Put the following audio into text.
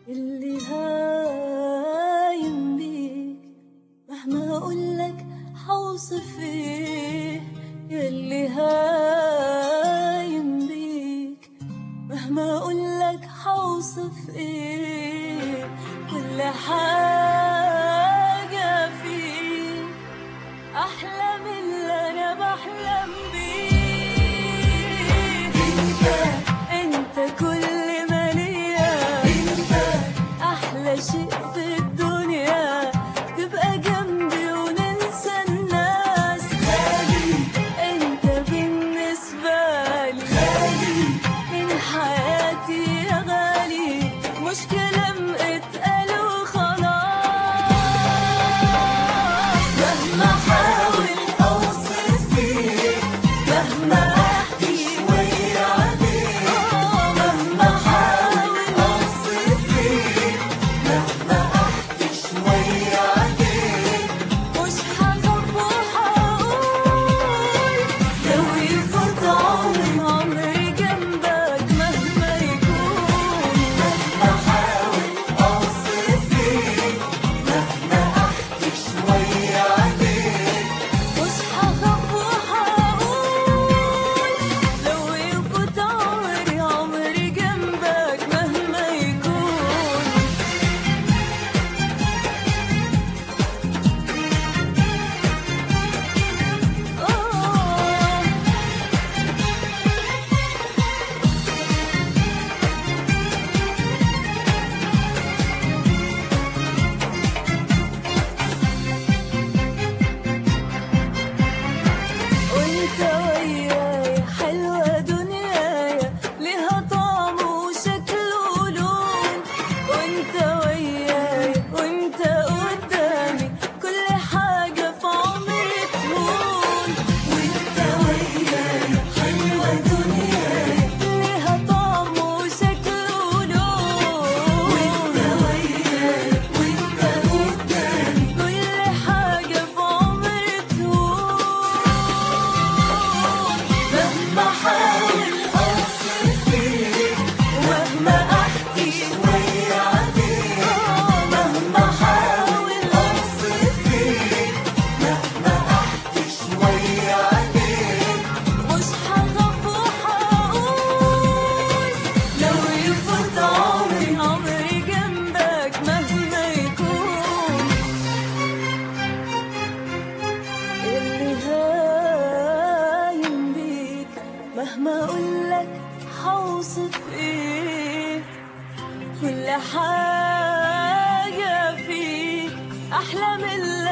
اللي هايم بيك مهما اقولك حوصف ايه. ياللي هايم بيك مهما اقولك حوصف ايه. كل حاجة فيك احلى من اللي انا بحلم بيه. انت كل ما ليا، احلى شيء في الدنيا تبقى جنبي وننسى الناس. انت بالنسبة لي من حياتي يا غالي، مش كلام اتقال وخلاص. مهما احاول اوصف فيك، مهما احكي شوية عليك، مهما احاول اوصف فيك، مهما احكي شوية عليك، مش هخاف وهقول لو يفوت عمري جنبك مهما يكون. مهما احاول اوصف فيك، مهما احكي شوية عليك، مش هخاف وهقول لو يفوت عمري جنبك مهما يكون. وانت وياي حلوة دنيايا، ليها طعم وشكل ولون. وانت وياي وانت قدامي، كل حاجة في عمري تهون. وانت وياي حلوة دنياي، ليها طعم وشكل ولون. وانت وياي وانت قدامي، كل حاجة في عمري تهون. مهما احاول اوصف فيك، مهما احكي شوية عليك، مهما احاول اوصف فيك، مهما احكي شوية عليك، مش هخاف وهقول لو يفوت عمري جنبك مهما يكون. اللي هايم بيك مهما اقولك حوصف ايه. كل حاجة فيك احلى من اللي